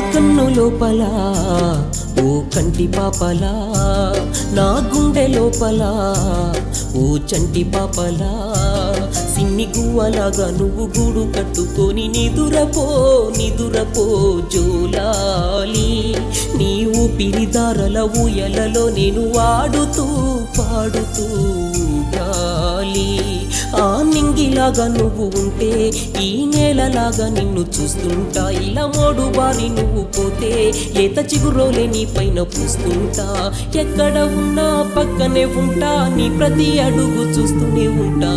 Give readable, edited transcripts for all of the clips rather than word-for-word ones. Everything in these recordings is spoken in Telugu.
కన్ను లోపల ఓ కంటి పాపలా, నా గుండె లోపల ఓ చంటి పాపలా, సిన్ని గువ్వలాగా నువ్వు గూడు కట్టుకొని నిదురపో నిదురపో జోలాలి. నీ ఊపిరిదారల ఊయలలో నేను వాడుతూ పాడుతూ గాలి. ఆ నింగిలాగా నువ్వు ఉంటే ఈ నేలలాగా నిన్ను చూస్తుంటా. ఇలా మోడు బారి నువ్వు పోతే ఏత చిగురోలే నీ పైన పూస్తుంటా. ఎక్కడ ఉన్నా పక్కనే ఉంటా, నీ ప్రతి అడుగు చూస్తూనే ఉంటా.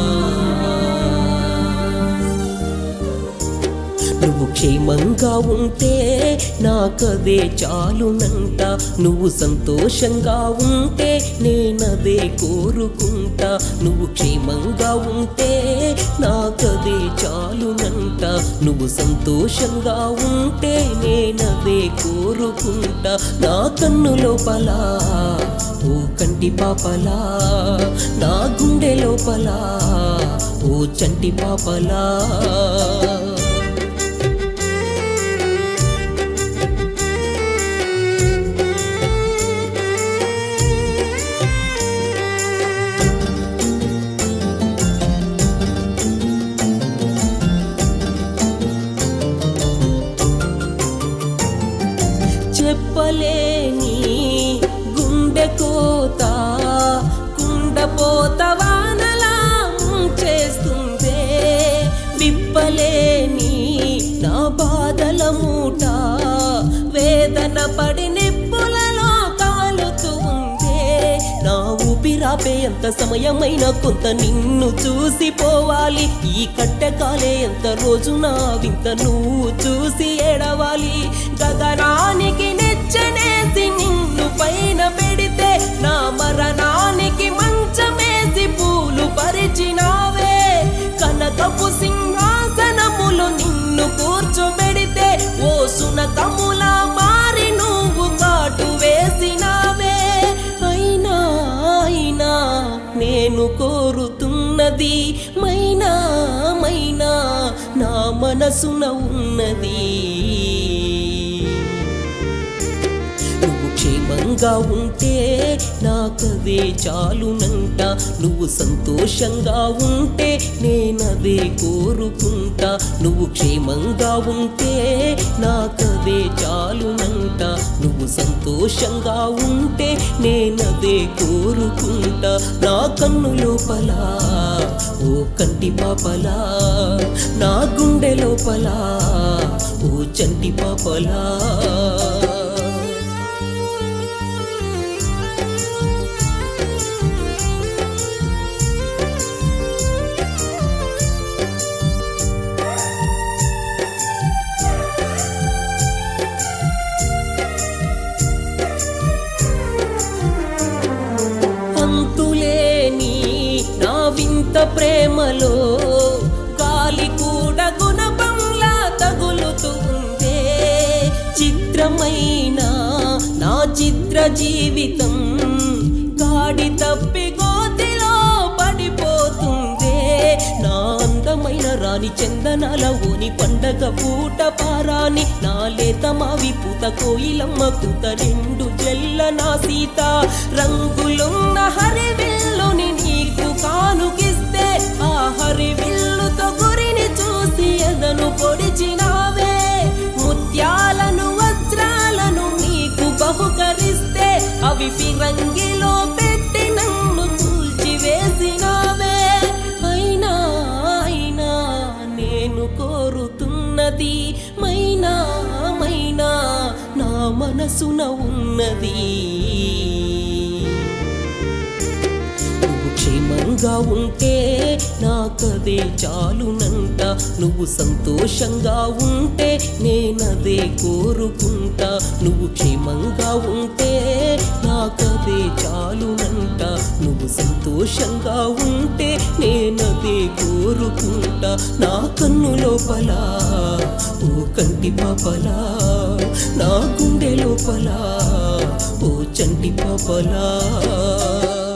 నువ్వు క్షేమంగా ఉంటే నాకదే చాలునంట. నువ్వు సంతోషంగా ఉంటే నేనదే కోరుకుంటా. నువ్వు క్షేమంగా ఉంటే నాకదే చాలునంట. నువ్వు సంతోషంగా ఉంటే నేనదే కోరుకుంటా. నా కన్ను లోపల ఓ కంటి పాపలా, నా గుండె లోపల ఓ చంటి పాపలా. చెప్పలేని గుండె కోత కుండపోత వానలా చేస్తుందే. విప్పలేని నా బాధల మూట వేదన పడి నిప్పులలో కాలుతూ ఉందే. నా ఊపిరాపే ఎంత సమయమైన కొంత నిన్ను చూసిపోవాలి. ఈ కట్టెకాలే ఎంత రోజు నా వింత నువ్వు చూసి ఏడవాలి. గగనానికి నెచ్చనేసి నిన్ను పైన పెడితే నా మరణానికి మంచమేసి పూలు పరిచినావే. కనకపు సింహాసనములు నిన్ను కూర్చోబెడితే ఓ సునకములా మారి నువ్వు కాటు వేసినావే. అయినా అయినా నేను కోరుతున్నది మైనా మైనా నా మనసున ఉన్నది. నువ్వు క్షేమంగా ఉంటే నాకదే చాలునంట. నువ్వు సంతోషంగా ఉంటే నేనదే కోరుకుంటా. నువ్వు క్షేమంగా ఉంటే నాకదే చాలునంట. నువ్వు సంతోషంగా ఉంటే నేనదే కోరుకుంటా. నా కన్ను లోపల ఓ కంటి పాపలా, నా గుండె లోపల ఓ చంటి పాపలా. అంతులేని నా వింత ప్రేమలో గాలి కూడా గుణపంలా తగులుతుందే. చిత్రమైన నా చిత్ర జీవితం గాడి తప్పి గోతిలో పడిపోతుందే. నా అందమైన రాణి చందనాల ఓని పండగ పూట పారాని, నా లేత మావి పూత కోయిలమ్మ కూత రెండు జల్ల నా సీత. రంగులున్న హరివిల్లుని నీకు కానుకిస్తే ఆ హరివిల్లుతో గురిని చూసి ఎదను పొడిచినావే. ముత్యాలను వజ్రాలను నీకు బహుకరిస్తే అవి ఫిరంగిలో పెట్టి నన్ను కూల్చివేసినావే. అయినా అయినా నేను కోరుతున్నది మైనా మైనా నా మనసున ఉన్నది. నువ్వు క్షేమంగా ఉంటే నాకదే చాలునంట. నువ్వు సంతోషంగా ఉంటే నేనదే కోరుకుంటా. నువ్వు క్షేమంగా ఉంటే నాకదే చాలునంట. నువ్వు సంతోషంగా ఉంటే నేనదే కోరుకుంటా. నా కన్ను లోపల ఓ కంటి పాపలా, నా గుండె లోపల ఓ చంటి పాపలా.